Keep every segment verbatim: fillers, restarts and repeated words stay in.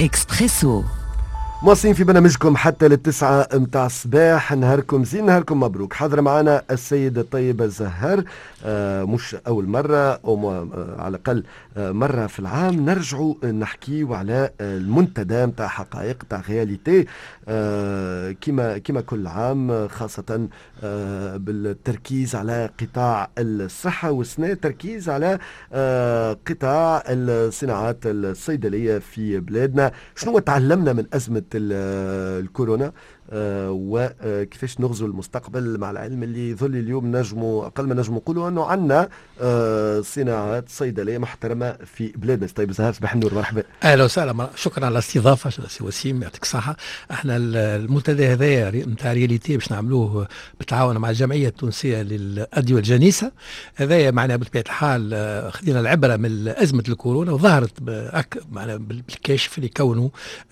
إكسبريسو. مواصلين في برنامجكم حتى للتسعة متاع الصباح. نهاركم زين، نهاركم مبروك. حاضر معنا السيد الطيب الزهار، آه مش أول مرة أو آه على الأقل آه مرة في العام نرجعوا نحكيوا على المنتدى متاع حقائق متاع رياليتي، آه كما كما كل عام، خاصة آه بالتركيز على قطاع الصحة، والسنة تركيز على آه قطاع الصناعات الصيدلية في بلادنا. شنو تعلمنا من أزمة الكورونا آه وكيفاش نغزو المستقبل، مع العلم اللي يظل اليوم نجموا اقل ما نجموا نقولوا انه عندنا آه صناعات صيدليه محترمه في بلادنا. طيب زهر، صباح النور، مرحبا. اهلا وسهلا، شكرا على الاستضافه سي وسيم، يعطيك الصحه. احنا المنتدى هذايا نتاع رياليتي باش نعملوه بالتعاون مع الجمعيه التونسيه للادويه الجنيسه. هذايا معناها بطبيعه الحال خذينا العبره من ازمه الكورونا، وظهرت معناها بالكشف اللي كونوا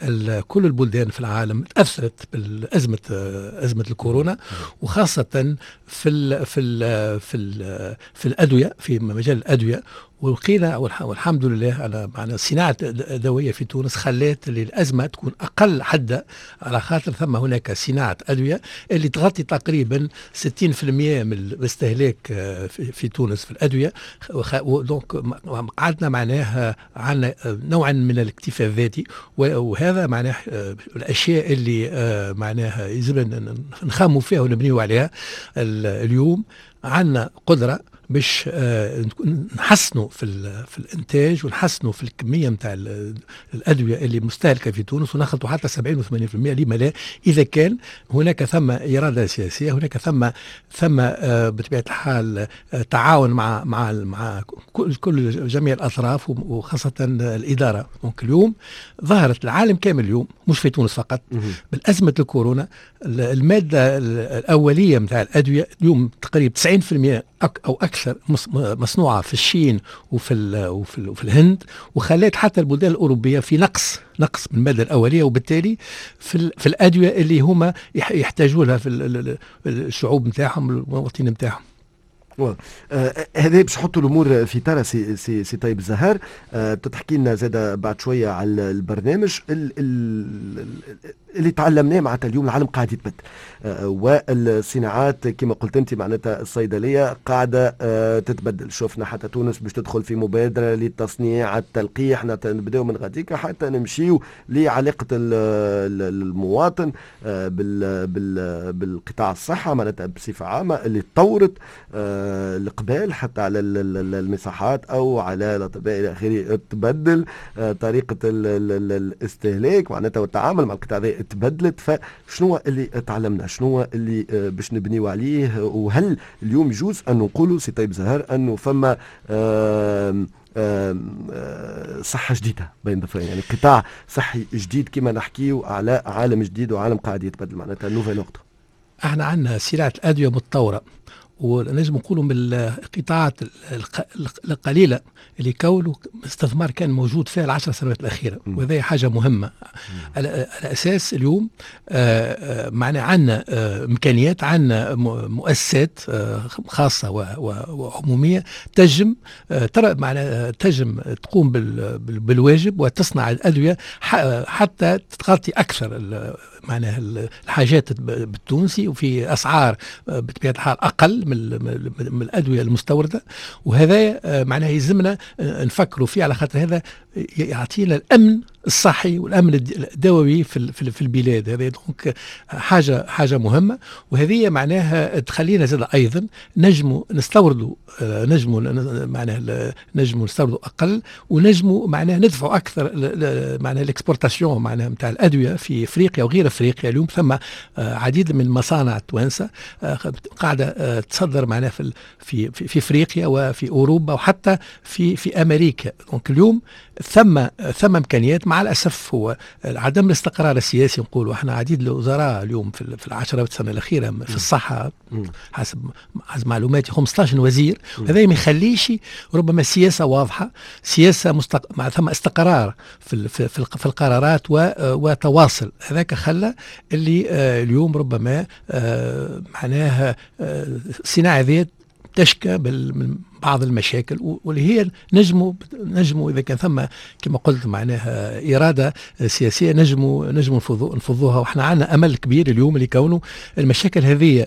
كل البلدان في العالم تاثرت بالازمه ازمه الكورونا، وخاصه في ال في ال في ال في الادويه، في مجال الادويه. ولقينا والحمد لله على معنى صناعه ادويه في تونس خلات الازمه تكون اقل حده، على خاطر ثم هناك صناعه ادويه اللي تغطي تقريبا ستين بالمئة من الاستهلاك في تونس في الادويه. دونك قعدنا معناها عندنا نوعا من الاكتفاء الذاتي، وهذا معناه الاشياء اللي معناها يلزم نخموا فيها ونبنيوا عليها. اليوم عندنا قدره باش آه نحسنوا في في الانتاج، ونحسنوا في الكميه نتاع الادويه اللي مستهلكه في تونس، ونخلطوا حتى سبعين وثمانين بالمئة. لما لا؟ اذا كان هناك ثم اراده سياسيه، هناك ثم ثم آه بطبيعه الحال آه تعاون مع مع مع كل, كل جميع الاطراف، وخاصه الاداره. دونك اليوم ظهرت العالم كامل اليوم، مش في تونس فقط، بالازمه الكورونا. الماده الاوليه نتاع الادويه اليوم تقريبا تسعين بالمئة او اكثر مصنوعه في الصين وفي وفي, وفي الهند، وخلت حتى البلدان الاوروبيه في نقص نقص من الماده الاوليه، وبالتالي في في الادويه اللي هما يحتاجوا لها في الشعوب نتاعهم، المواطنين نتاعهم. آه هذا باش نحطوا الامور في ترى. سي سي, سي طيب الزهار، آه تحكي لنا زاده بعد شويه على البرنامج ال ال اللي تعلمناه معناتها. اليوم العالم قاعد يتبدل، آه والصناعات كما قلت انت معناتها الصيدليه قاعده آه تتبدل. شفنا حتى تونس باش تدخل في مبادره للتصنيع التلقيح، نبداو من غاديكا حتى نمشيو لعلاقه المواطن آه بال بال بالقطاع الصحه معناتها بصفه عامه، اللي تطورت آه القبال حتى على المساحات او على الاطباء الى اخره. تبدل آه طريقه ال ال الاستهلاك معناتها والتعامل مع القطاع هذا تبدلت. فشنو اللي تعلمنا؟ شنو اللي آه باش نبنيو عليه؟ وهل اليوم يجوز ان نقولوا سي طيب زهر انه فما آه آه آه صحة جديدة بين ضفرين، يعني قطاع صحي جديد كما نحكيو على عالم جديد وعالم قاعد يتبدل معناتها نوفي نقطة؟ احنا عندنا صناعة الأدوية متطورة، ونجم نقولوا من القطاعات القليلة اللي كونه استثمار كان موجود فيها العشر سنوات الأخيرة، وهذه حاجة مهمة. على أساس اليوم معنا عندنا إمكانيات، عندنا مؤسسات خاصة وعمومية تجم ترى معنا تجم تقوم بالواجب وتصنع الأدوية حتى تغطي أكثر معناها الحاجات بالتونسي، وفي أسعار بطبيعة الحال أقل من الأدوية المستوردة. وهذا معناه يلزمنا نفكروا فيه، على خاطر هذا يعطينا الأمن الصحي والأمن الدووي في في البلاد. هذا دونك حاجة حاجة مهمة، وهذه معناها تخلينا زاد أيضا نجموا نستوردوا نجموا معناها نجموا نستوردوا أقل، ونجموا معناها ندفعوا أكثر معناها الإكسبورتاسيون معناها نتاع الأدوية في أفريقيا وغير أفريقيا. اليوم ثم عديد من المصانع التوانسة قاعدة تصدر معناها في في في أفريقيا وفي أوروبا وحتى في في أمريكا. دونك اليوم ثم ثم إمكانيات. مع الأسف هو عدم الاستقرار السياسي. نقولوا احنا عديد الوزراء اليوم في في العشرات السنة الأخيرة في الصحة حسب حسب معلوماتي خمسة عشر وزير، وهذا ما يخليش ربما سياسة واضحة، سياسة مستق... مع ثم استقرار في في في, في القرارات و... وتواصل. هذاك خلى اللي آه اليوم ربما آه معناها آه صناعة ذات تشكى من بعض المشاكل واللي هي نجموا نجموا اذا كان ثم كما قلت معناها اراده سياسيه نجموا نجموا نفضوها. وإحنا عندنا امل كبير اليوم اللي كونه المشاكل هذه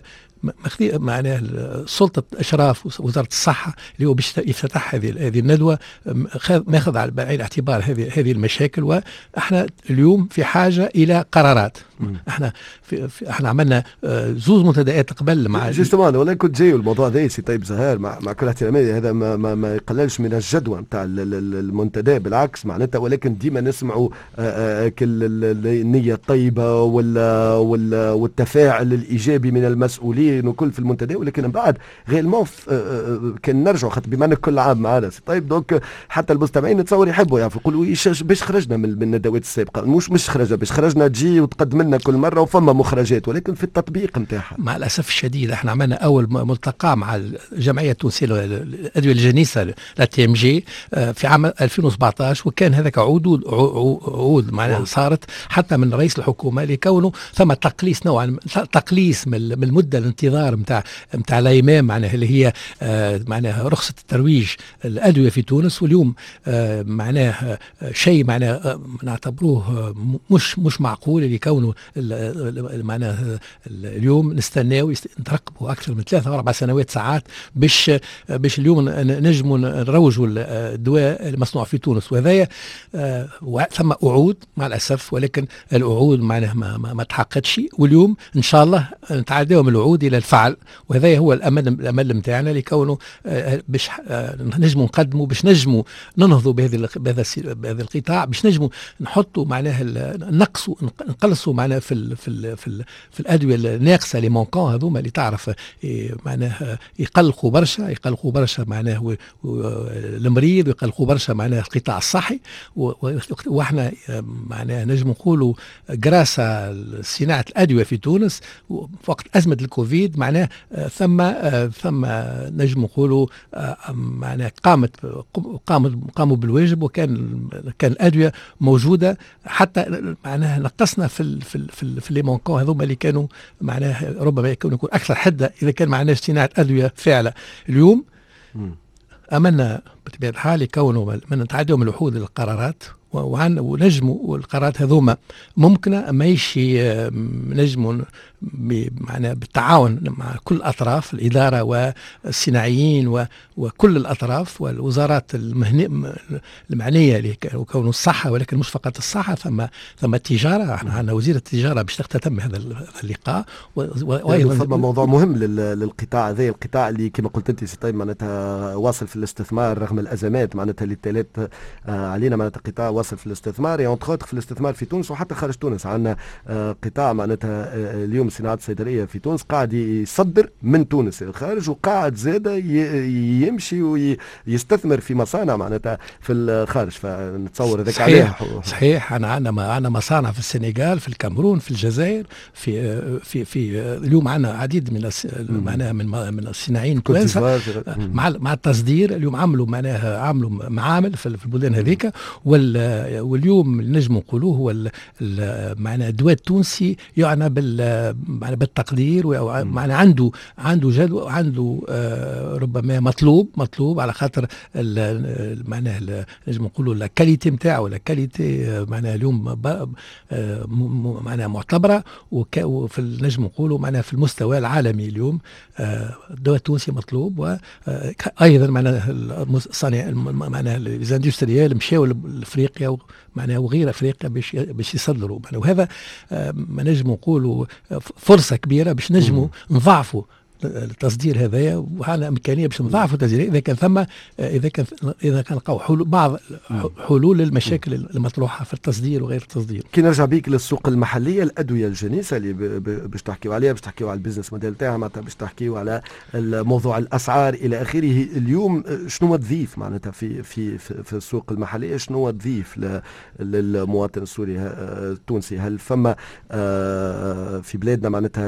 معناه سلطة إشراف وزارة الصحة اللي هو باش يفتح هذه هذه الندوة ماخذ على بعين الاعتبار هذه هذه المشاكل. واحنا اليوم في حاجة إلى قرارات. احنا في في احنا عملنا زوز منتديات قبل مع جوستومون ولا كنت جاي الموضوع ذا سي طيب زهير مع, مع كل احترامي هذا ما, ما, ما يقللش من الجدوى نتاع المنتدى بالعكس معناتها، ولكن ديما نسمعوا كل النية الطيبة ولا ولا والتفاعل الإيجابي من المسؤولين وكل في المنتدى، ولكن من بعد غير كان نرجعوا خاطر بما انك كل عام معنا سي طيب دونك حتى المستمعين نتصور يحبوا يعرفوا يقولوا باش خرجنا من الندوات السابقة، مش مش خرجنا باش خرجنا تجي وتقدم لنا كل مرة وفما مخرجات، ولكن في التطبيق نتاعها مع الأسف الشديد احنا عملنا أول ملتقى مع الجمعية التونسية للأدوية الجنيسة لا تي ام جي في عام ألفين وسبعطاش، وكان هذاك عود عود معناها صارت حتى من رئيس الحكومة لكونه ثم تقليص نوعا تقليص من المدة الانتظار نتاع نتاع الإمام معناها اللي هي معناها رخصة الترويج الأدوية في تونس. واليوم معناه شيء معناه نعتبروه مش مش معقول اللي كونه معناه اليوم نستناو نترقبوا اكثر من ثلاثة او اربع سنوات ساعات باش باش اليوم نجموا نروجوا الدواء المصنوع في تونس. وهذايا ثم وعود مع الاسف، ولكن الوعود معناه ما, ما, ما تحققتش. واليوم ان شاء الله نتعداو من الوعود الى الفعل، وهذا هو الامل الامل نتاعنا لكونه باش نجموا نقدموا باش نجموا ننهضوا بهذا بهذا القطاع، باش نجموا نحطوا معناه نقصوا نقلصوا معناه في ال في ال في, ال في الادويه الناقصه اللي مونكون هذوما اللي تعرف معناه يقلقوا برشا يقلقوا برشا معناه المريض ويقلقوا برشا معناه القطاع الصحي. واحنا معناه نجم نقولوا جراسة صناعه الادويه في تونس وقت ازمه الكوفيد معناه ثم ثم نجم نقولوا معناه قامت قامت قاموا بالواجب، وكان كان الادويه موجوده حتى معناها نقصنا في ال في ال في, ال في لي مونكون هذوما اللي كانوا معناها ربما يكون يكون اكثر حده اذا كان معناه صناعه ادويه فعلا. اليوم املنا بطبيعه الحال يكونوا من نتعدوا من الوحود للقرارات ونجموا والقرارات هذوما ممكنه ماهيش نجموا معناها بالتعاون مع كل الاطراف الاداره والصناعيين وكل الاطراف والوزارات المعنيه اللي كونوا الصحه، ولكن مش فقط الصحه، ثم ثم التجاره. احنا عندنا وزير التجاره باش تختتم هذا اللقاء. وايضا ثم موضوع مهم للقطاع هذا، القطاع اللي كما قلت انت سي طيب معناتها واصل في الاستثمار رغم الازمات معناتها اللي تالت علينا، معناتها قطاع واصل في الاستثمار يعني في الاستثمار في تونس وحتى خارج تونس. عندنا قطاع معناتها اليوم صناعه الصيدليه في تونس قاعد يصدر من تونس للخارج، وقاعد زاده يمشي ويستثمر في مصانع معناتها في الخارج. فنتصور هذاك عليه صحيح. انا عندنا عندنا مصانع في السنغال في الكاميرون في الجزائر في في في اليوم عندنا عديد من معناها من من الصناعيين التوانسه مع مع التصدير. اليوم عملوا معناها عملوا معامل في البلدان هذيك. واليوم نجم نقولوه هو معناها الدواء التونسي يعني بال بالتقدير ومعنى عنده عنده جدوى عنده آه ربما مطلوب مطلوب على خاطر معناها نجم نقولوا الكاليتي نتاعو ولا كاليتي معناها اليوم آه معناها معتبره، وفي نجم نقولوا معناها في المستوى العالمي اليوم آه الدواء التونسي مطلوب. وايضا معناها الصانع معناها الاندستريال مشاو لافريقيا معناها وغير افريقيا باش باش يصدروا، وهذا ما نجم نقولوا فرصه كبيره باش نجموا نضاعفوا التصدير هذايا، وعندنا امكانيه باش نضاعفوا التصدير اذا كان ثم اذا كان اذا كان لقاو حلول بعض حلول للمشاكل المطروحه في التصدير وغير التصدير. كي نرجع بيك للسوق المحليه الادويه الجنيسه اللي باش تحكيوا عليها، باش تحكيوا على البيزنس موديل تاعها معناتها، باش تحكيوا على موضوع الاسعار الى اخره. اليوم شنو تضيف معناتها في في في, في السوق المحليه، شنو تضيف للمواطن السوري التونسي؟ هل فما في بلادنا معناتها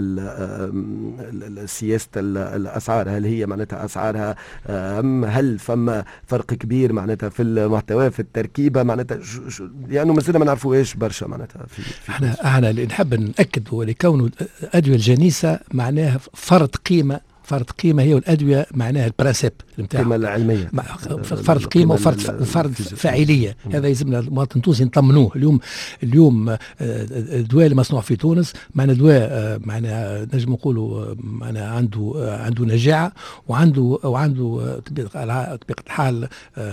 السياسه الاسعار هل هي معناتها اسعارها ام هل فما فرق كبير معناتها في المحتوى في التركيبه معناتها يعني مازلنا ما نعرفوهاش برشا معناتها في, في احنا احنا اللي نحب ناكد هو لكونه الادويه الجنيسه معناها فرض قيمه فرض قيمه هي والادويه معناها البرانسيب نتاعها القيمه العلميه، فرض قيمه وفرض فرض فاعليه. هذا يلزمنا المواطن التونسي نطمنوه. اليوم اليوم الدواء اللي مصنوع في تونس معنا دواء معنا نجم نقولوا معنا عنده عنده نجاعه وعنده وعنده طبيعه الحال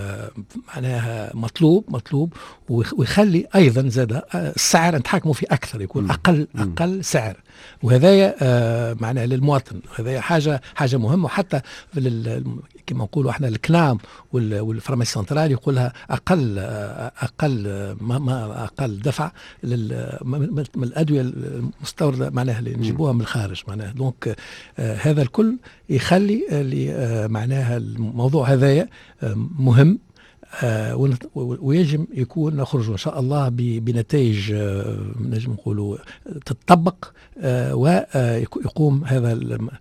معناها مطلوب مطلوب ويخلي ايضا زاد السعر نتحكموا فيه اكثر، يكون اقل اقل سعر، وهذايا معناها للمواطن. هذايا حاجه حاجه مهمه. وحتى كما نقولوا احنا الكلام والفارماسي سنترال يقولها اقل اقل ما, ما اقل دفع من الادويه المستورده معناها اللي نجيبوها من الخارج معناها. دونك آه هذا الكل يخلي آه معناها الموضوع هذايا آه مهم. آه ويجب يكون نخرج ان شاء الله بنتائج آه نجم نقولوا تطبق آه ويقوم هذا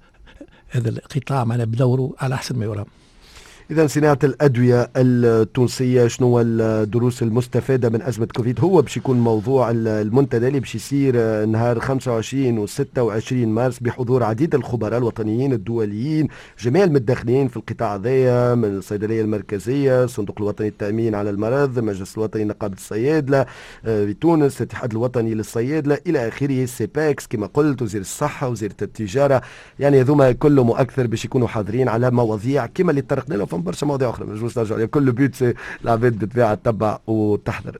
هذا القطاع معنا بدوره على احسن ما يرام. إذا صناعة الأدوية التونسية، شنو الدروس المستفادة من أزمة كوفيد؟ هو باش يكون موضوع المنتدى اللي باش يصير نهار خمسة وعشرين و ستة وعشرين مارس بحضور عديد الخبراء الوطنيين الدوليين، جميع المتدخلين في القطاع هذايا، من الصيدلية المركزية، الصندوق الوطني للتأمين على المرض، المجلس الوطني لنقابة الصيادلة في تونس، الاتحاد الوطني للصيادلة إلى آخره، سيباكس كما قلت، وزير الصحة، وزيرة التجارة. يعني هذوما كلهم مؤكثر باش يكونوا حاضرين على مواضيع كما اللي طرقنا لهم برشا مواضيع اخرى ما نجموش نرجعوا. كل بيوت سي العباد بالطبيعه تتبع وتحضر.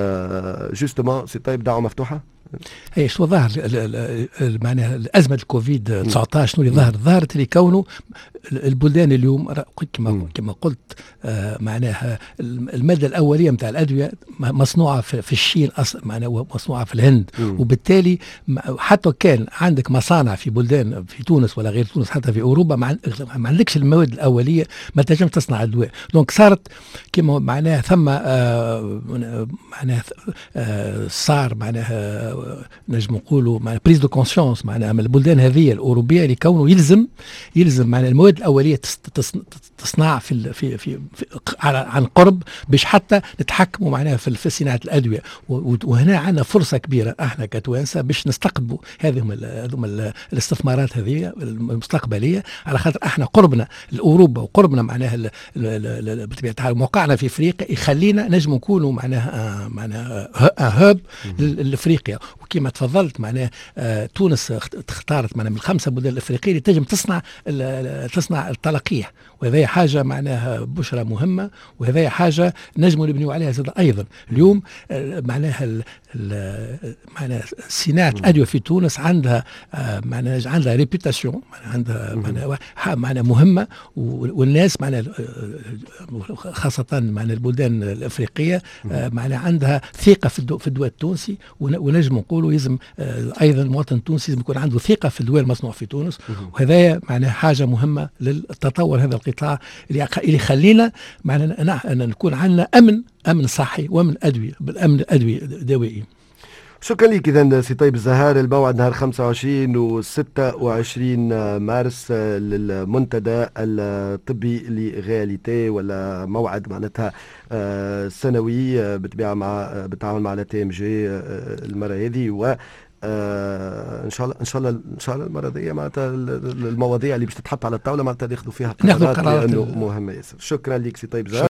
أه جوستومون سي طيب دعوه مفتوحه. اي شو ظهر معناها ازمه الكوفيد تسعة عشر شنو اللي ظهر؟ ظهرت لكونه البلدان اليوم كما كما قلت آه معناها الماده الاوليه نتاع الادويه مصنوعه في الشين اصلا معناها مصنوعه في الهند، م. وبالتالي حتى كان عندك مصانع في بلدان في تونس ولا غير تونس حتى في اوروبا ما عندكش المواد الاوليه ما تنجم تصنع الدواء. دونك صارت كما معناها ثم آه معناها آه صار معناها نجم نقولوا معناها بريز دو كونسيونس معناها من البلدان هذه الاوروبيه لكونه يلزم يلزم معناها المواد الاوليه تصنع في في في, في عن قرب باش حتى نتحكموا معناها في, في صناعه الادويه. وهنا عندنا فرصه كبيره احنا كتوانسه باش نستقبلوا هذه هذوما الاستثمارات هذه المستقبليه، على خاطر احنا قربنا لاوروبا وقربنا معناها بطبيعه الحال موقعنا في افريقيا يخلينا نجم نكونوا معناها معناها هاب لافريقيا. وكما تفضلت معناها آه تونس اختارت معناها من الخمسه بلدان الافريقيه اللي تنجم تصنع تصنع التلقيح، وهذه حاجه معناها بشرى مهمه، وهذه حاجه نجموا نبنيوا عليها زاد ايضا. اليوم آه معناها معناها صناعه الادويه في تونس عندها آه معناها عندها ريبيتاسيون عندها معناها معناها مهمه، والناس معناها خاصه معناها البلدان الافريقيه آه معناها عندها ثقه في الدواء التونسي، ونجم نقولوا يلزم آه ايضا المواطن التونسي لازم يكون عنده ثقه في الدواء المصنوع في تونس، وهذا معناها حاجه مهمه للتطور هذا القطاع اللي اللي يخلينا معناها نكون عندنا امن امن صحي وامن ادويه بالامن الادويه الدوائي. شكرا لك. اذا سي طيب الزهار، الموعد نهار خمسة وعشرين و ستة وعشرين مارس للمنتدى الطبي لغاليتي، ولا موعد معناتها سنوي بالطبيعه مع بالتعاون مع لا تي ام جي المره هذه. و آه ان شاء الله ان شاء الله ان شاء الله المره دي معناتها المواضيع اللي باش تتحط على الطاوله معناتها ناخذوا فيها قرارات لانه مهمه ياسر. شكرا لك سي طيب زهار.